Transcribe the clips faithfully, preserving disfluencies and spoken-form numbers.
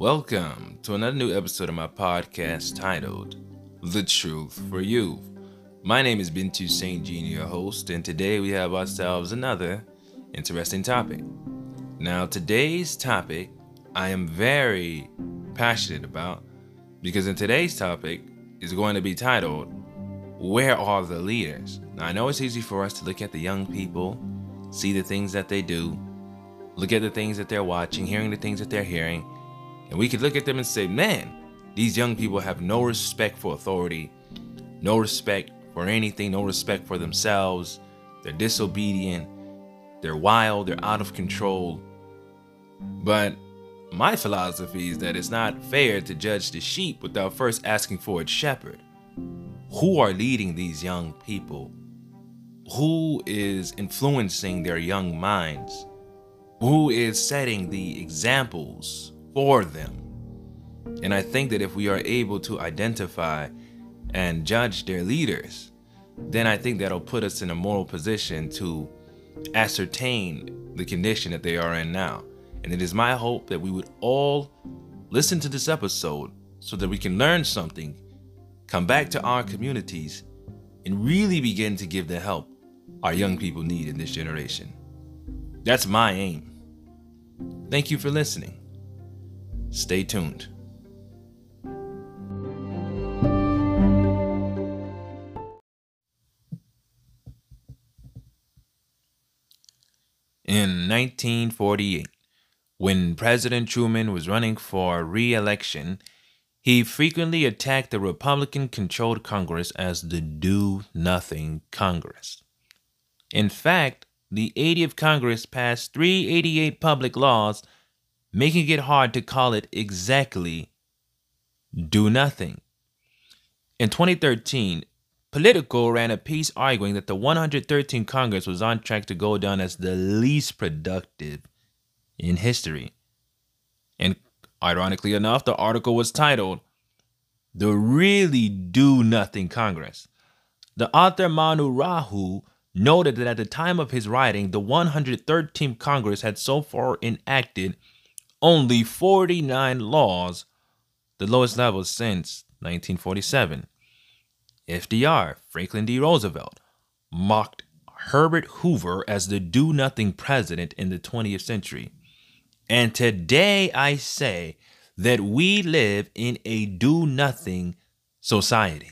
Welcome to another new episode of my podcast titled The Truth for You. My name is Bintu Saint Jean, your host, and today we have ourselves another interesting topic. Now, today's topic I am very passionate about because in today's topic is going to be titled, Where Are the Leaders? Now, I know it's easy for us to look at the young people, see the things that they do, look at the things that they're watching, hearing the things that they're hearing, and we could look at them and say, man, these young people have no respect for authority, no respect for anything, no respect for themselves. They're disobedient, they're wild, they're out of control. But my philosophy is that it's not fair to judge the sheep without first asking for its shepherd. Who are leading these young people? Who is influencing their young minds? Who is setting the examples for them? And I think that if we are able to identify and judge their leaders, then I think that'll put us in a moral position to ascertain the condition that they are in now. And it is my hope that we would all listen to this episode so that we can learn something, come back to our communities, and really begin to give the help our young people need in this generation. That's my aim. Thank you for listening. Stay tuned. In nineteen forty-eight, when President Truman was running for re-election, he frequently attacked the Republican-controlled Congress as the Do-Nothing Congress. In fact, the eightieth Congress passed three hundred eighty-eight public laws, making it hard to call it exactly do nothing. In twenty thirteen, Politico ran a piece arguing that the one hundred thirteenth Congress was on track to go down as the least productive in history. And ironically enough, the article was titled, The Really Do Nothing Congress. The author Manu Rahu noted that at the time of his writing, the one hundred thirteenth Congress had so far enacted only forty-nine laws, the lowest level since nineteen forty-seven. F D R, Franklin D. Roosevelt, mocked Herbert Hoover as the do-nothing president in the twentieth century. And today I say that we live in a do-nothing society.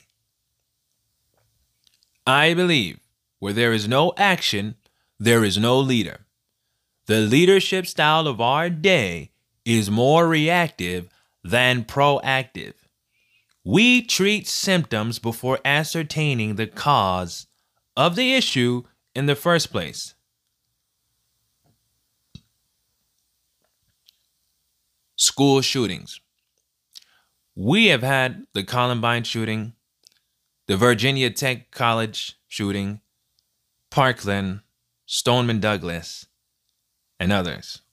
I believe where there is no action, there is no leader. The leadership style of our day is more reactive than proactive. We treat symptoms before ascertaining the cause of the issue in the first place. School shootings. We have had the Columbine shooting, the Virginia Tech College shooting, Parkland, Stoneman Douglas, and others.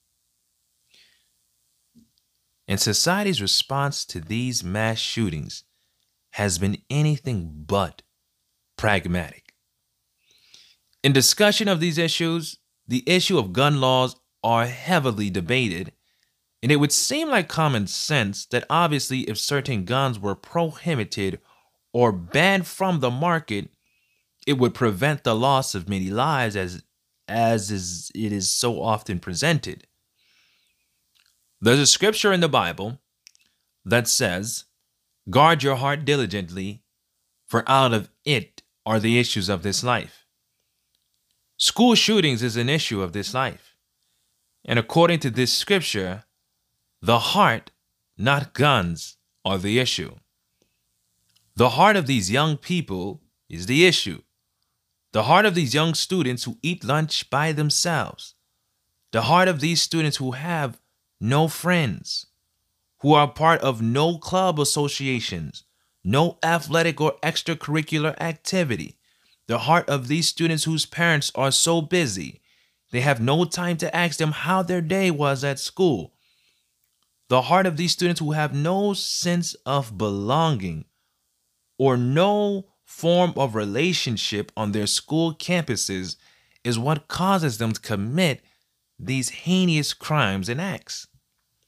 And society's response to these mass shootings has been anything but pragmatic. In discussion of these issues, the issue of gun laws are heavily debated, and it would seem like common sense that obviously if certain guns were prohibited or banned from the market, it would prevent the loss of many lives as, as is, it is so often presented. There's a scripture in the Bible that says, guard your heart diligently, for out of it are the issues of this life. School shootings is an issue of this life. And according to this scripture, the heart, not guns, are the issue. The heart of these young people is the issue. The heart of these young students who eat lunch by themselves. The heart of these students who have no friends, who are part of no club associations, no athletic or extracurricular activity. The heart of these students whose parents are so busy, they have no time to ask them how their day was at school. The heart of these students who have no sense of belonging or no form of relationship on their school campuses is what causes them to commit these heinous crimes and acts.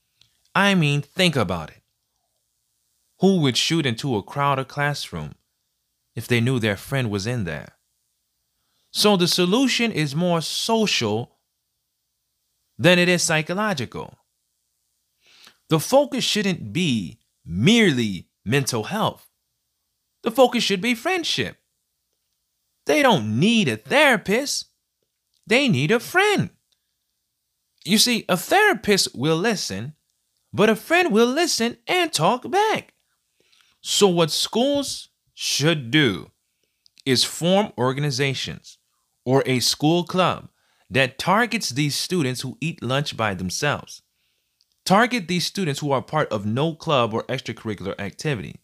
I mean, think about it. Who would shoot into a crowded classroom if they knew their friend was in there? So the solution is more social than it is psychological. The focus shouldn't be merely mental health. The focus should be friendship. They don't need a therapist. They need a friend. You see, a therapist will listen, but a friend will listen and talk back. So what schools should do is form organizations or a school club that targets these students who eat lunch by themselves. Target these students who are part of no club or extracurricular activity.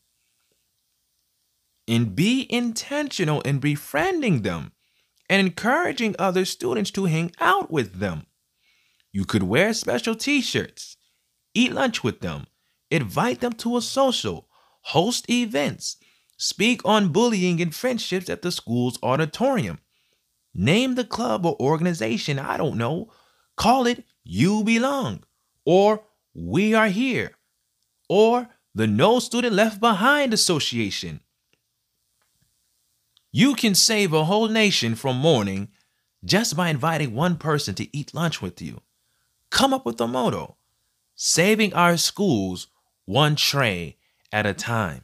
And be intentional in befriending them and encouraging other students to hang out with them. You could wear special t-shirts, eat lunch with them, invite them to a social, host events, speak on bullying and friendships at the school's auditorium. Name the club or organization, I don't know. Call it You Belong, or We Are Here, or the No Student Left Behind Association. You can save a whole nation from mourning just by inviting one person to eat lunch with you. Come up with a motto: saving our schools one tray at a time.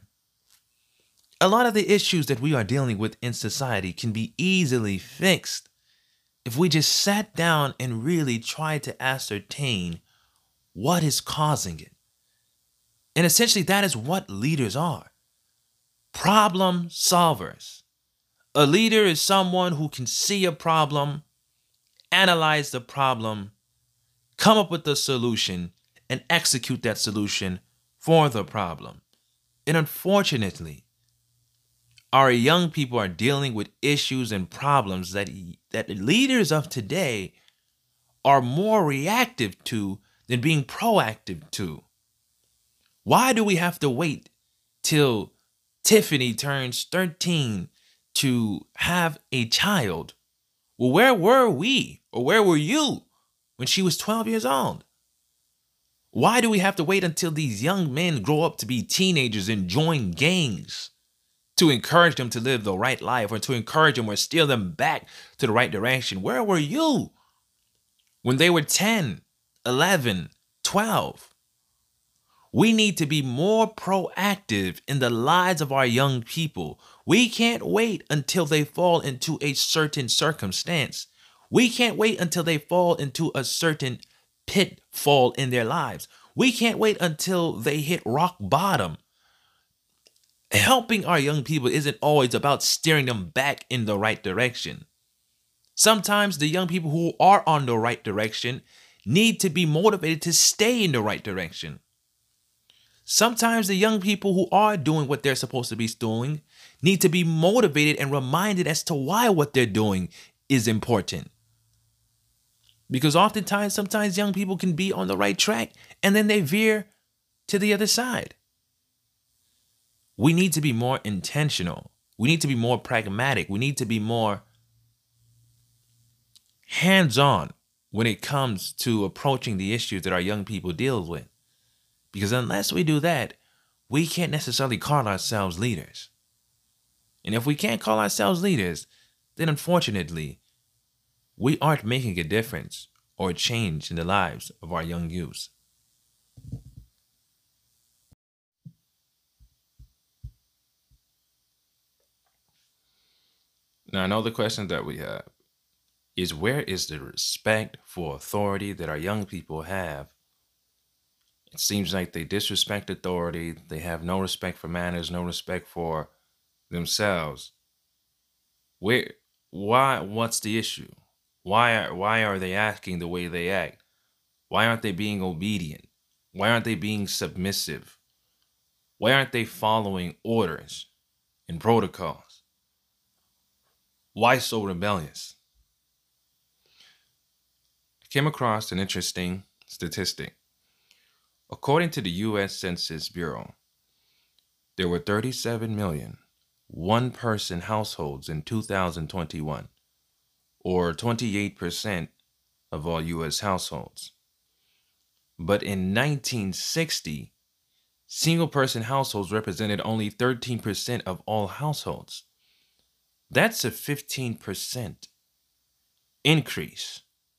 A lot of the issues that we are dealing with in society can be easily fixed if we just sat down and really tried to ascertain what is causing it. And essentially, that is what leaders are: problem solvers. A leader is someone who can see a problem, analyze the problem, come up with a solution, and execute that solution for the problem. And unfortunately, our young people are dealing with issues and problems that, that leaders of today are more reactive to than being proactive to. Why do we have to wait till Tiffany turns thirteen to have a child? Well, where were we, or where were you when she was twelve years old? Why do we have to wait until these young men grow up to be teenagers and join gangs to encourage them to live the right life, or to encourage them or steer them back to the right direction? Where were you when they were ten, eleven, twelve? We need to be more proactive in the lives of our young people. We can't wait until they fall into a certain circumstance. We can't wait until they fall into a certain pitfall in their lives. We can't wait until they hit rock bottom. Helping our young people isn't always about steering them back in the right direction. Sometimes the young people who are on the right direction need to be motivated to stay in the right direction. Sometimes the young people who are doing what they're supposed to be doing need to be motivated and reminded as to why what they're doing is important. Because oftentimes, sometimes young people can be on the right track and then they veer to the other side. We need to be more intentional. We need to be more pragmatic. We need to be more hands-on when it comes to approaching the issues that our young people deal with. Because unless we do that, we can't necessarily call ourselves leaders. And if we can't call ourselves leaders, then unfortunately, we aren't making a difference or a change in the lives of our young youths. Now, another question that we have is, where is the respect for authority that our young people have? It seems like they disrespect authority. They have no respect for manners, no respect for themselves. Where, why, what's the issue? Why are, why are they acting the way they act? Why aren't they being obedient? Why aren't they being submissive? Why aren't they following orders and protocols? Why so rebellious? I came across an interesting statistic. According to the U S Census Bureau, there were thirty-seven million one-person households in two thousand twenty-one, or twenty-eight percent of all U S households. But in nineteen sixty, single person households represented only thirteen percent of all households. That's a fifteen percent increase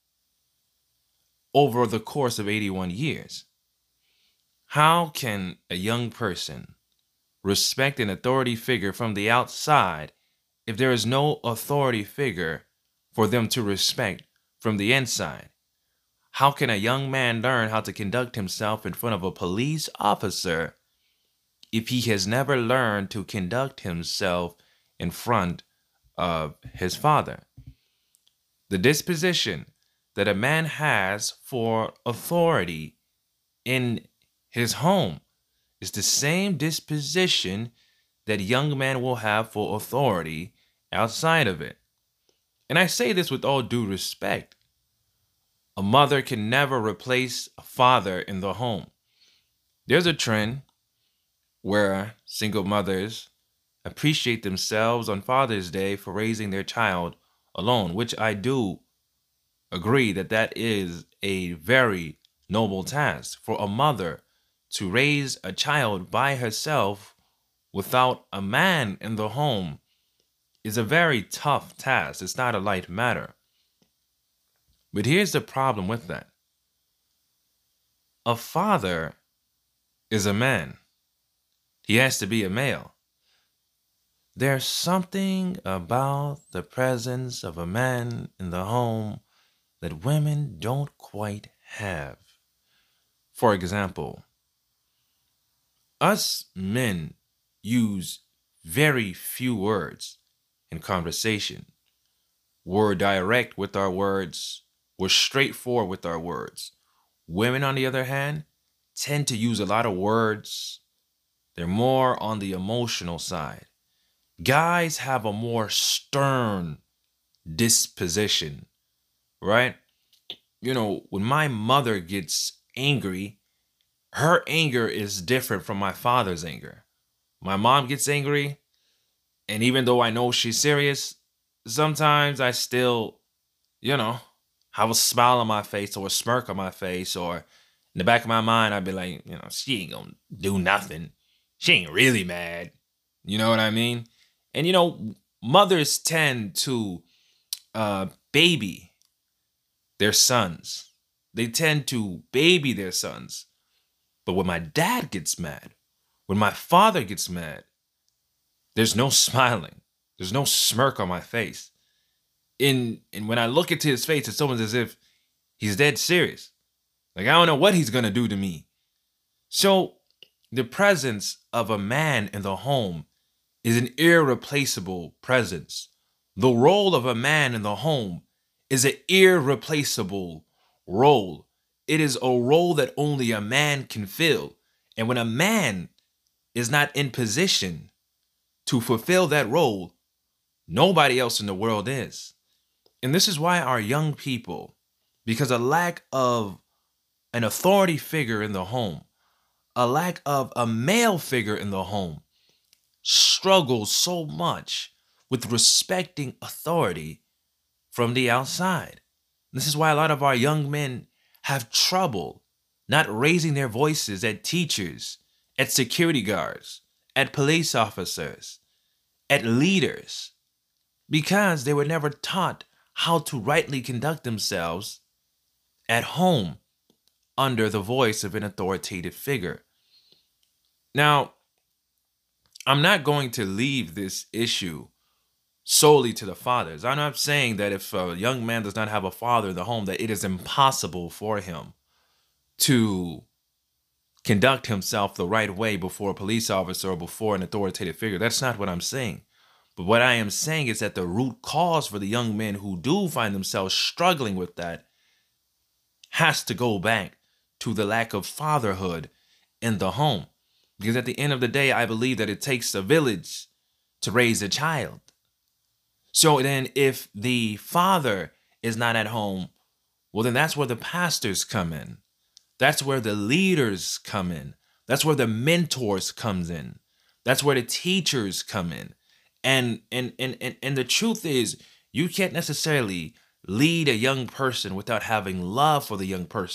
over the course of eighty-one years. How can a young person respect an authority figure from the outside if there is no authority figure for them to respect from the inside? How can a young man learn how to conduct himself in front of a police officer if he has never learned to conduct himself in front of his father? The disposition that a man has for authority in his home is the same disposition that young men will have for authority outside of it. And I say this with all due respect. A mother can never replace a father in the home. There's a trend where single mothers appreciate themselves on Father's Day for raising their child alone, which I do agree that that is a very noble task. For a mother to raise a child by herself without a man in the home is a very tough task. It's not a light matter. But here's the problem with that. A father is a man. He has to be a male. There's something about the presence of a man in the home that women don't quite have. For example, us men use very few words in conversation. We're direct with our words. We're straightforward with our words. Women, on the other hand, tend to use a lot of words. They're more on the emotional side. Guys have a more stern disposition, right? You know, when my mother gets angry, her anger is different from my father's anger. My mom gets angry, and even though I know she's serious, sometimes I still, you know, have a smile on my face or a smirk on my face, or in the back of my mind, I'd be like, you know, she ain't gonna do nothing. She ain't really mad. You know what I mean? And, you know, mothers tend to uh, baby their sons. They tend to baby their sons. But when my dad gets mad, when my father gets mad, there's no smiling. There's no smirk on my face. In, and when I look into his face, it's almost as if he's dead serious. Like, I don't know what he's going to do to me. So the presence of a man in the home is an irreplaceable presence. The role of a man in the home is an irreplaceable role. It is a role that only a man can fill. And when a man is not in position to fulfill that role, nobody else in the world is. And this is why our young people, because a lack of an authority figure in the home, a lack of a male figure in the home, struggles so much with respecting authority from the outside. This is why a lot of our young men have trouble not raising their voices at teachers, at security guards, at police officers, at leaders, because they were never taught how to rightly conduct themselves at home under the voice of an authoritative figure. Now, I'm not going to leave this issue solely to the fathers. I'm not saying that if a young man does not have a father in the home, that it is impossible for him to conduct himself the right way before a police officer or before an authoritative figure. That's not what I'm saying. But what I am saying is that the root cause for the young men who do find themselves struggling with that has to go back to the lack of fatherhood in the home. Because at the end of the day, I believe that it takes a village to raise a child. So then if the father is not at home, well, then that's where the pastors come in. That's where the leaders come in. That's where the mentors comes in. That's where the teachers come in. And, and, and, and, and the truth is, you can't necessarily lead a young person without having love for the young person,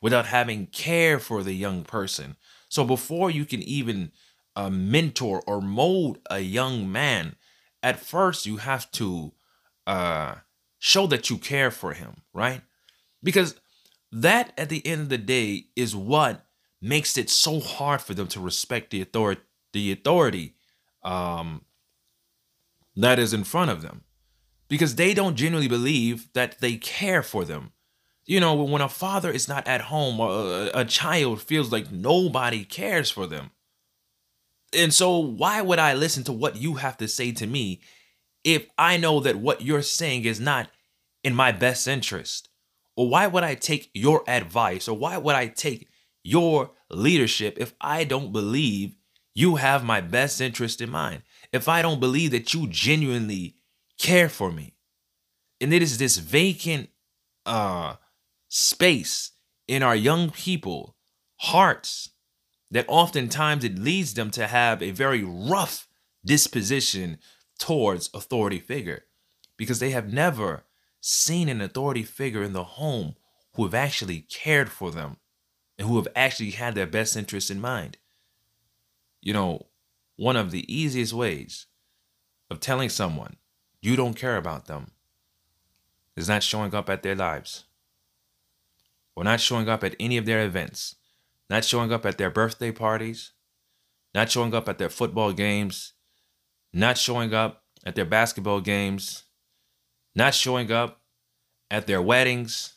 without having care for the young person. So before you can even uh, mentor or mold a young man, at first you have to uh, show that you care for him, right? Because that, at the end of the day, is what makes it so hard for them to respect the authority, the authority um, that is in front of them, because they don't genuinely believe that they care for them. You know, when a father is not at home, a, a child feels like nobody cares for them. And so why would I listen to what you have to say to me if I know that what you're saying is not in my best interest? Or why would I take your advice? Or why would I take your leadership if I don't believe you have my best interest in mind? If I don't believe that you genuinely care for me? And it is this vacant uh, space in our young people hearts that oftentimes it leads them to have a very rough disposition towards authority figure, because they have never seen an authority figure in the home who have actually cared for them and who have actually had their best interests in mind. You know, one of the easiest ways of telling someone you don't care about them is not showing up at their lives, or not showing up at any of their events, not showing up at their birthday parties, not showing up at their football games, not showing up at their basketball games, not showing up at their weddings.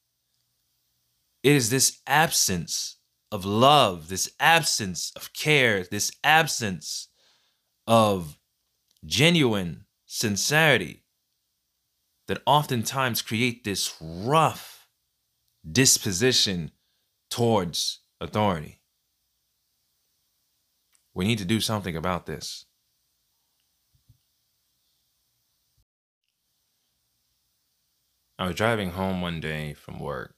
It is this absence of love, this absence of care, this absence of genuine sincerity that oftentimes create this rough disposition towards authority. We need to do something about this. I was driving home one day from work,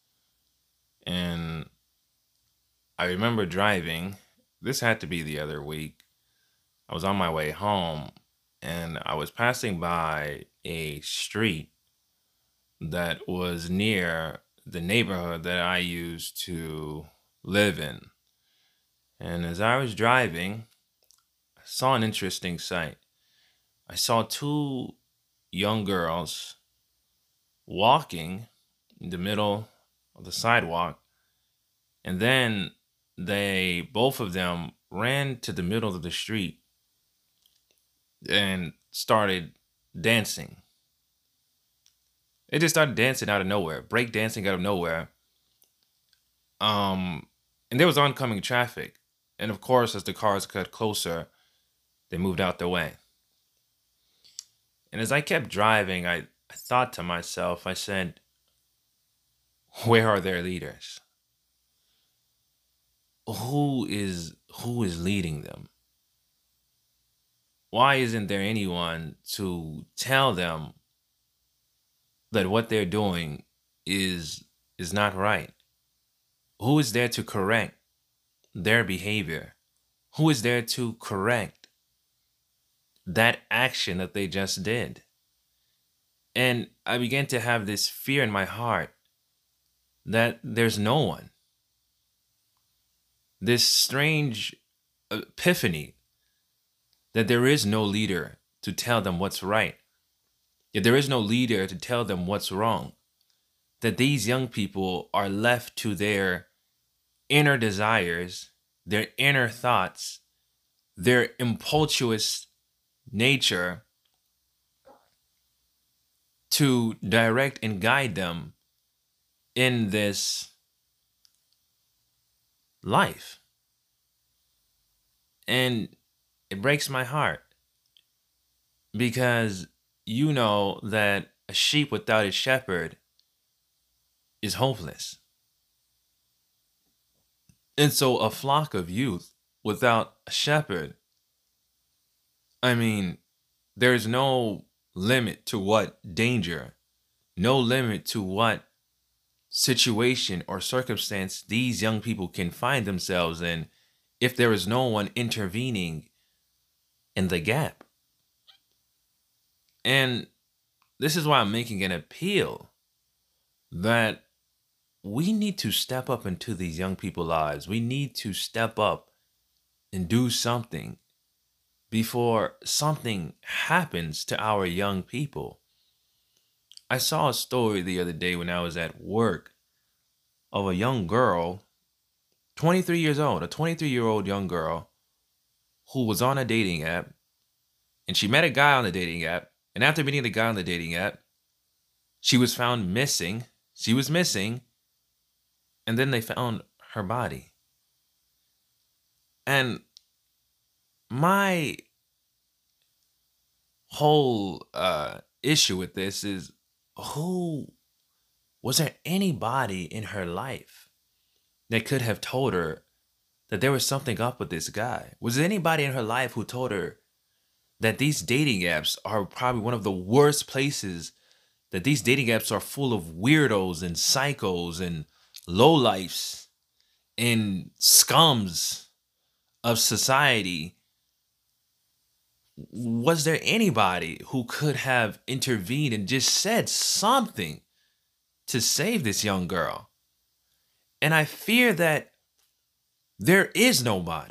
and I remember driving. This had to be the other week. I was on my way home, and I was passing by a street that was near the neighborhood that I used to live in. And as I was driving, I saw an interesting sight. I saw two young girls walking in the middle of the sidewalk, and then they, both of them, ran to the middle of the street and started dancing. They just started dancing out of nowhere, break dancing out of nowhere. Um, and there was oncoming traffic. And of course, as the cars got closer, they moved out their way. And as I kept driving, I, I thought to myself, I said, where are their leaders? Who is who is leading them? Why isn't there anyone to tell them that what they're doing is is not right? Who is there to correct their behavior? Who is there to correct that action that they just did? And I began to have this fear in my heart that there's no one. This strange epiphany that there is no leader to tell them what's right. Yet there is no leader to tell them what's wrong. That these young people are left to their inner desires, their inner thoughts, their impetuous nature to direct and guide them in this life. And it breaks my heart, because you know that a sheep without a shepherd is hopeless. And so a flock of youth without a shepherd, I mean, there's no limit to what danger, no limit to what situation or circumstance these young people can find themselves in if there is no one intervening in the gap. And this is why I'm making an appeal that we need to step up into these young people's lives. We need to step up and do something before something happens to our young people. I saw a story the other day when I was at work of a young girl, twenty-three years old, a twenty-three year old young girl who was on a dating app, and she met a guy on the dating app. And after meeting the guy on the dating app, she was found missing. She was missing. And then they found her body. And my whole uh, issue with this is, who, was there anybody in her life that could have told her that there was something up with this guy? Was there anybody in her life who told her that these dating apps are probably one of the worst places, that these dating apps are full of weirdos and psychos and lowlifes and scums of society? Was there anybody who could have intervened and just said something to save this young girl? And I fear that there is nobody.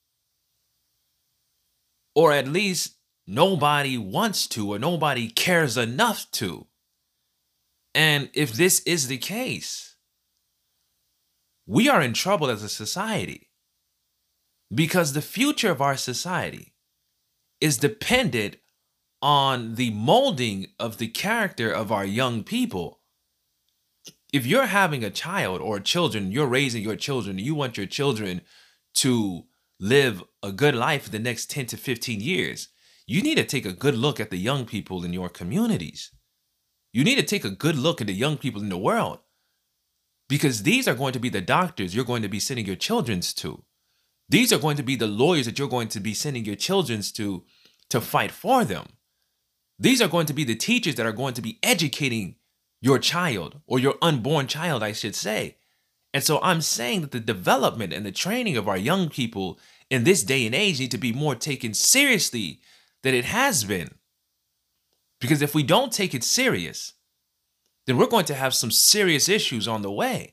Or at least nobody wants to, or nobody cares enough to. And if this is the case, we are in trouble as a society, because the future of our society is dependent on the molding of the character of our young people. If you're having a child or children, you're raising your children, you want your children to live a good life for the next ten to fifteen years, you need to take a good look at the young people in your communities. You need to take a good look at the young people in the world, because these are going to be the doctors you're going to be sending your children to. These are going to be the lawyers that you're going to be sending your children to to fight for them. These are going to be the teachers that are going to be educating your child, or your unborn child, I should say. And so I'm saying that the development and the training of our young people in this day and age need to be more taken seriously than it has been. Because if we don't take it serious, then we're going to have some serious issues on the way.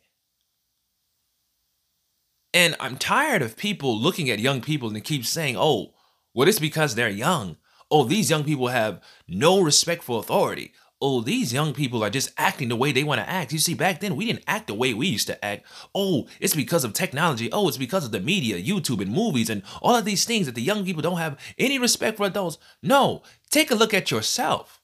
And I'm tired of people looking at young people and keep saying, oh, well, it's because they're young. Oh, these young people have no respect for authority. Oh, these young people are just acting the way they want to act. You see, back then, we didn't act the way we used to act. Oh, it's because of technology. Oh, it's because of the media, YouTube, and movies, and all of these things that the young people don't have any respect for adults. No, take a look at yourself.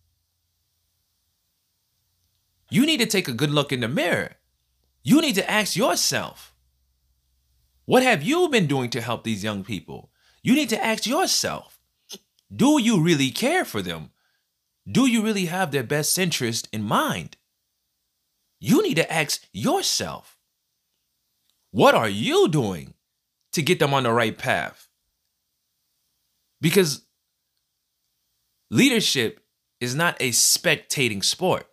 You need to take a good look in the mirror. You need to ask yourself, what have you been doing to help these young people? You need to ask yourself, do you really care for them? Do you really have their best interest in mind? You need to ask yourself, what are you doing to get them on the right path? Because leadership is not a spectating sport.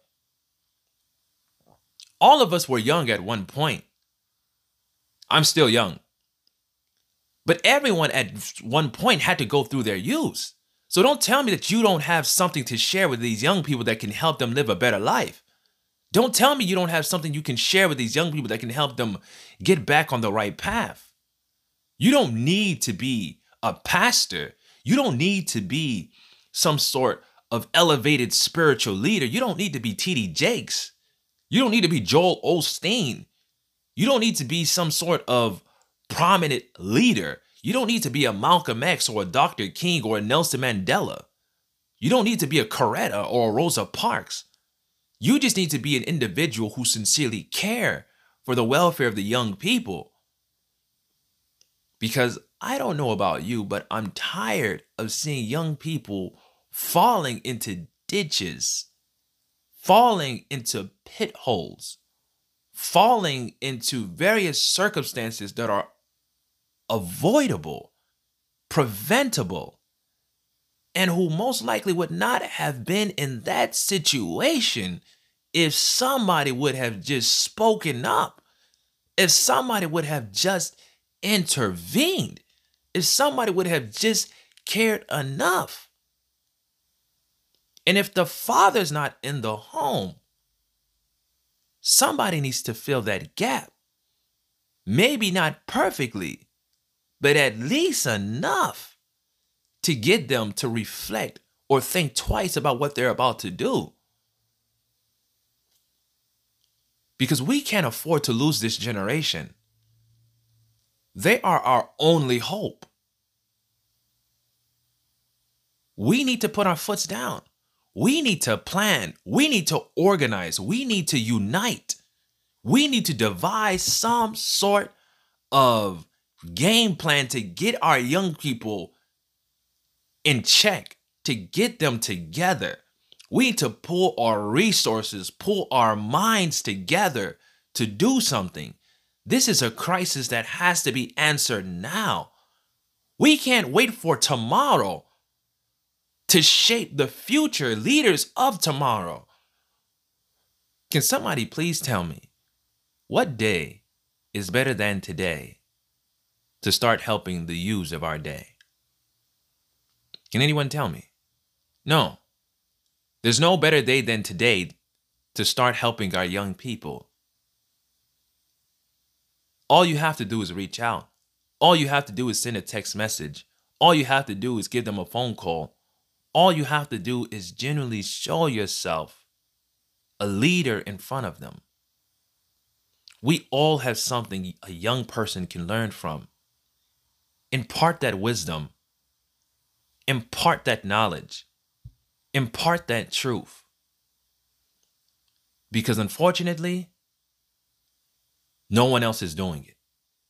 All of us were young at one point. I'm still young. But everyone at one point had to go through their youth. So don't tell me that you don't have something to share with these young people that can help them live a better life. Don't tell me you don't have something you can share with these young people that can help them get back on the right path. You don't need to be a pastor. You don't need to be some sort of elevated spiritual leader. You don't need to be T D Jakes. You don't need to be Joel Osteen. You don't need to be some sort of prominent leader. You don't need to be a Malcolm X or a Doctor King or a Nelson Mandela. You don't need to be a Coretta or a Rosa Parks. You just need to be an individual who sincerely care for the welfare of the young people. Because I don't know about you, but I'm tired of seeing young people falling into ditches, falling into pit holes, falling into various circumstances that are avoidable, preventable, and who most likely would not have been in that situation if somebody would have just spoken up, if somebody would have just intervened, if somebody would have just cared enough. And if the father's not in the home, Somebody needs to fill that gap. Maybe not perfectly, but at least enough to get them to reflect or think twice about what they're about to do. Because we can't afford to lose this generation. They are our only hope. We need to put our foots down. We need to plan. We need to organize. We need to unite. We need to devise some sort of game plan to get our young people in check, to get them together. We need to pull our resources, pull our minds together to do something. This is a crisis that has to be answered now. We can't wait for tomorrow to shape the future leaders of tomorrow. Can somebody please tell me, what day is better than today to start helping the youths of our day? Can anyone tell me? No. There's no better day than today to start helping our young people. All you have to do is reach out. All you have to do is send a text message. All you have to do is give them a phone call. All you have to do is genuinely show yourself a leader in front of them. We all have something a young person can learn from. Impart that wisdom. Impart that knowledge. Impart that truth. Because unfortunately, no one else is doing it.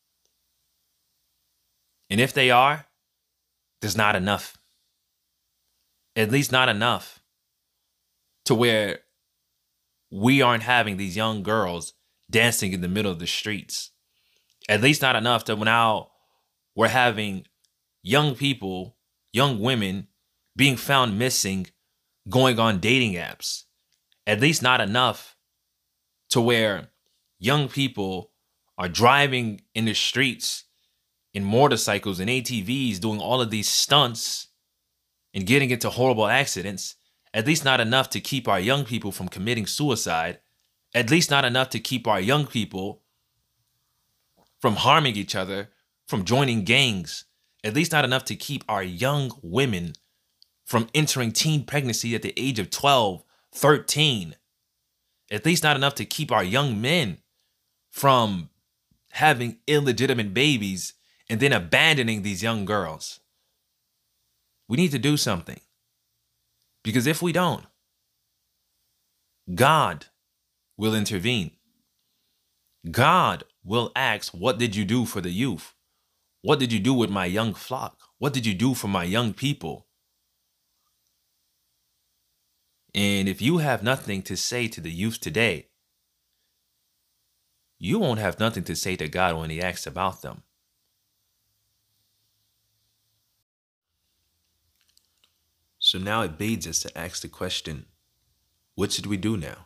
And if they are, there's not enough. At least not enough to where we aren't having these young girls dancing in the middle of the streets. At least not enough to now we're having young people, young women being found missing, going on dating apps. At least not enough to where young people are driving in the streets in motorcycles and A T Vs doing all of these stunts and getting into horrible accidents. At least not enough to keep our young people from committing suicide. At least not enough to keep our young people from harming each other, from joining gangs. At least not enough to keep our young women from entering teen pregnancy at the age of twelve, thirteen. At least not enough to keep our young men from having illegitimate babies and then abandoning these young girls. We need to do something. Because if we don't, God will intervene. God will ask, what did you do for the youth? What did you do with my young flock? What did you do for my young people? And if you have nothing to say to the youth today, you won't have nothing to say to God when he asks about them. So now it begs us to ask the question, what should we do now?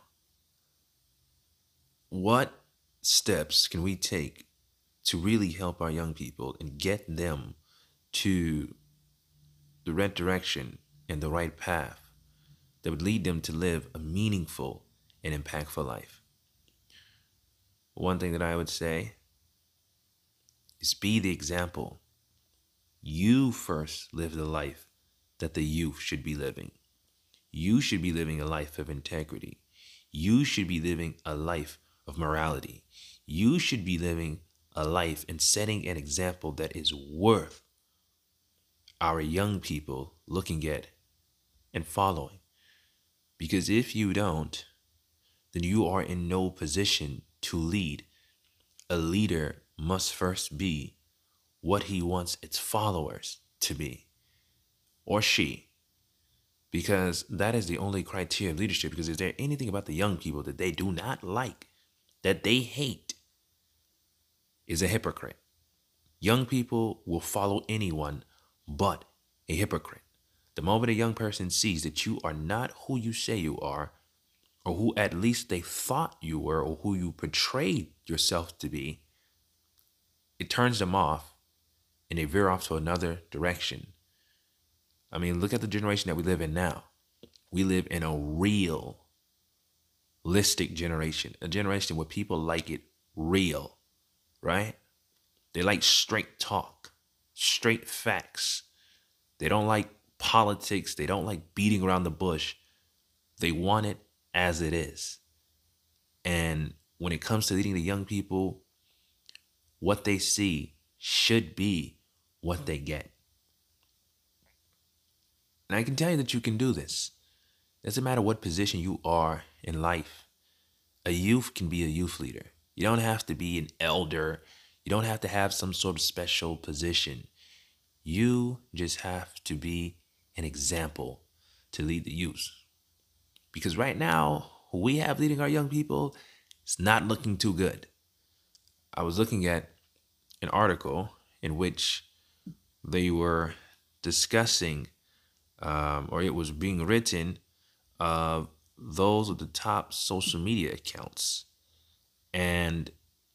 What steps can we take to really help our young people and get them to the right direction and the right path that would lead them to live a meaningful and impactful life? One thing that I would say is be the example. You first live the life that the youth should be living. You should be living a life of integrity. You should be living a life of morality. You should be living a life and setting an example that is worth our young people looking at and following. Because if you don't, then you are in no position to lead. A leader must first be what he wants its followers to be, or she, because that is the only criteria of leadership. Because is there anything about the young people that they do not like, that they hate, is a hypocrite. Young people will follow anyone but a hypocrite. The moment a young person sees that you are not who you say you are, or who at least they thought you were, or who you portrayed yourself to be, it turns them off and they veer off to another direction. I mean, look at the generation that we live in now. We live in a real generation, a generation where people like it real, right? They like straight talk, straight facts. They don't like politics. They don't like beating around the bush. They want it as it is. And when it comes to leading the young people, what they see should be what they get. And I can tell you that you can do this. It doesn't matter what position you are in life. A youth can be a youth leader. You don't have to be an elder. You don't have to have some sort of special position. You just have to be an example to lead the youth. Because right now, who we have leading our young people, it's not looking too good. I was looking at an article in which they were discussing, um, or it was being written, uh, those of the top social media accounts. And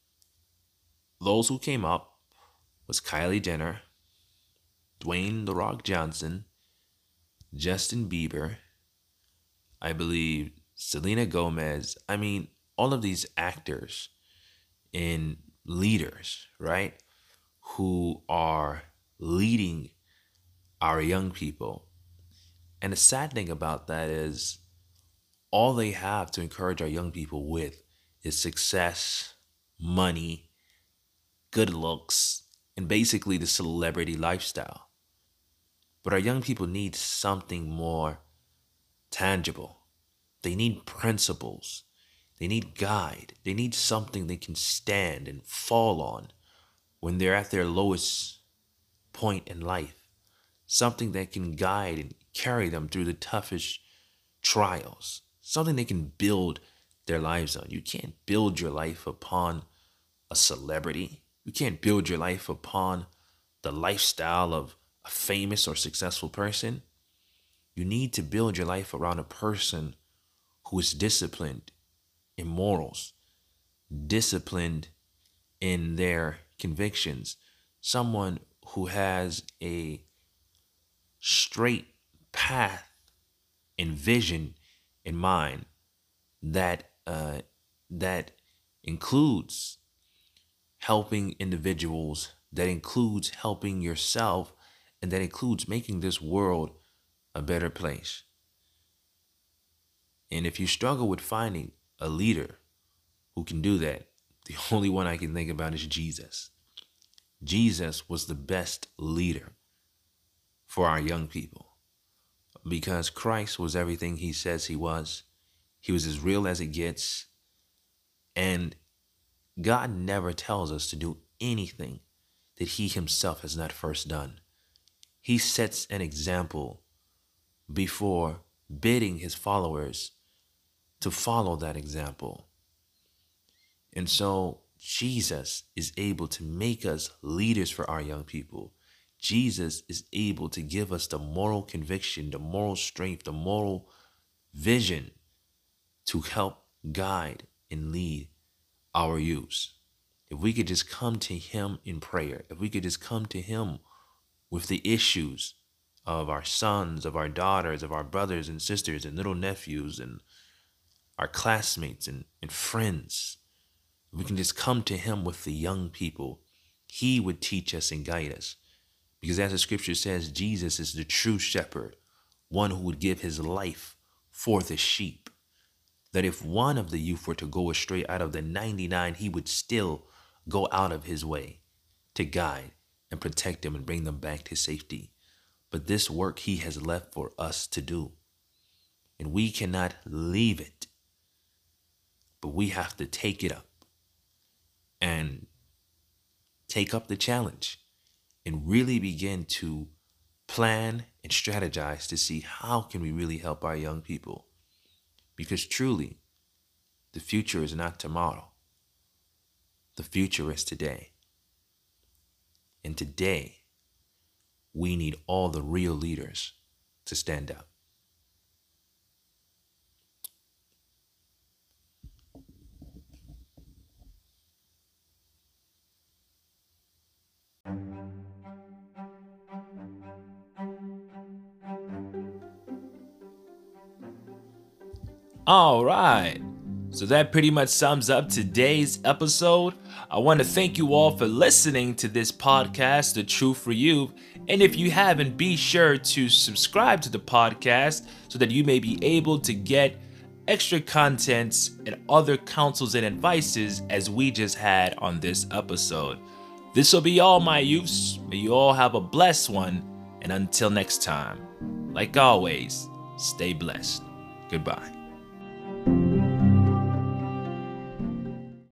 those who came up was Kylie Jenner, Dwayne The Rock Johnson, Justin Bieber, I believe Selena Gomez. I mean, all of these actors and leaders, right, who are leading our young people. And the sad thing about that is all they have to encourage our young people with is success, money, good looks, and basically the celebrity lifestyle. But our young people need something more tangible. They need principles. They need guide. They need something they can stand and fall on when they're at their lowest point in life. Something that can guide and carry them through the toughest trials. Something they can build their lives on. You can't build your life upon a celebrity. You can't build your life upon the lifestyle of a famous or successful person. You need to build your life around a person who is disciplined in morals, disciplined in their convictions, someone who has a straight path and vision in mind that uh, that includes helping individuals, that includes helping yourself, and that includes making this world a better place. And if you struggle with finding a leader who can do that, the only one I can think about is Jesus. Jesus was the best leader for our young people because Christ was everything he says he was. He was as real as it gets. And God never tells us to do anything that he himself has not first done. He sets an example before bidding his followers to follow that example. And so Jesus is able to make us leaders for our young people. Jesus is able to give us the moral conviction, the moral strength, the moral vision to help guide and lead our youth. If we could just come to him in prayer, if we could just come to him with the issues of our sons, of our daughters, of our brothers and sisters and little nephews and our classmates and, and friends, if we can just come to him with the young people, he would teach us and guide us. Because as the scripture says, Jesus is the true shepherd, one who would give his life for the sheep. That if one of the youth were to go astray out of the ninety-nine, he would still go out of his way to guide and protect them and bring them back to safety. But this work he has left for us to do. And we cannot leave it. But we have to take it up and take up the challenge and really begin to plan and strategize to see how can we really help our young people. Because truly, the future is not tomorrow. The future is today. And today, we need all the real leaders to stand up. All right. So that pretty much sums up today's episode. I want to thank you all for listening to this podcast, The Truth for You. And if you haven't, be sure to subscribe to the podcast so that you may be able to get extra contents and other counsels and advices as we just had on this episode. This will be all, my youths. May you all have a blessed one. And until next time, like always, stay blessed. Goodbye.